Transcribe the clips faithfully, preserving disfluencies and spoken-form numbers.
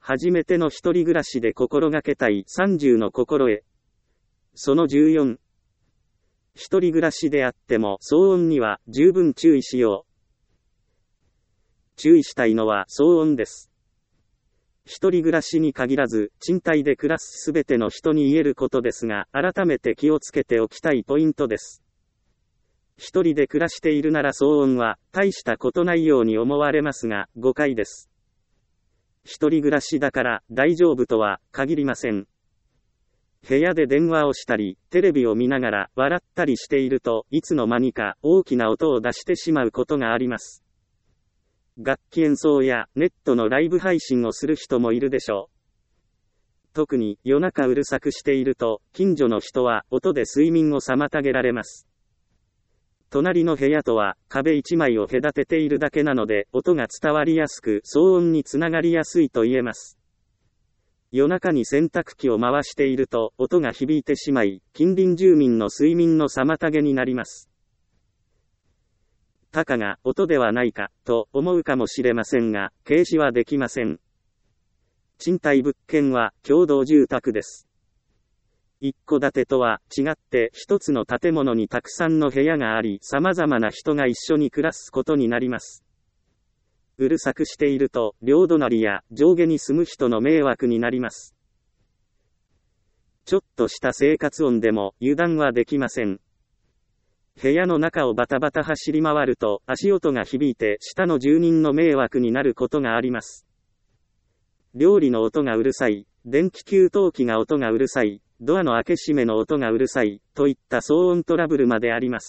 初めての一人暮らしで心がけたいさんじゅうの心得。そのじゅうよん。一人暮らしであっても騒音には十分注意しよう。注意したいのは騒音です。一人暮らしに限らず、賃貸で暮らすすべての人に言えることですが、改めて気をつけておきたいポイントです。一人で暮らしているなら騒音は大したことないように思われますが、誤解です。一人暮らしだから大丈夫とは限りません。部屋で電話をしたり、テレビを見ながら笑ったりしていると、いつの間にか大きな音を出してしまうことがあります。楽器演奏やネットのライブ配信をする人もいるでしょう。特に夜中うるさくしていると、近所の人は音で睡眠を妨げられます。隣の部屋とは壁一枚を隔てているだけなので、音が伝わりやすく騒音につながりやすいと言えます。夜中に洗濯機を回していると音が響いてしまい、近隣住民の睡眠の妨げになります。たかが音ではないかと思うかもしれませんが、軽視はできません。賃貸物件は共同住宅です。一戸建てとは違って一つの建物にたくさんの部屋があり、様々な人が一緒に暮らすことになります。うるさくしていると、両隣や上下に住む人の迷惑になります。ちょっとした生活音でも油断はできません。部屋の中をバタバタ走り回ると足音が響いて下の住人の迷惑になることがあります。料理の音がうるさい、電気給湯器が音がうるさい、ドアの開け閉めの音がうるさい、といった騒音トラブルまであります。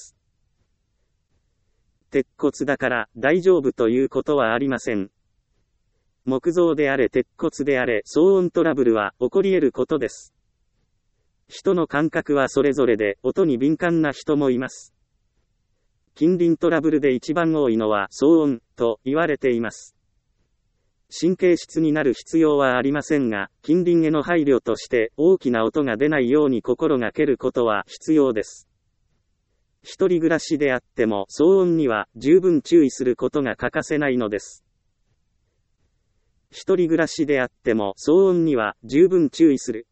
鉄骨だから大丈夫ということはありません。木造であれ鉄骨であれ騒音トラブルは起こり得ることです。人の感覚はそれぞれで音に敏感な人もいます。近隣トラブルで一番多いのは騒音と言われています。神経質になる必要はありませんが、近隣への配慮として大きな音が出ないように心がけることは必要です。一人暮らしであっても騒音には十分注意することが欠かせないのです。一人暮らしであっても騒音には十分注意する。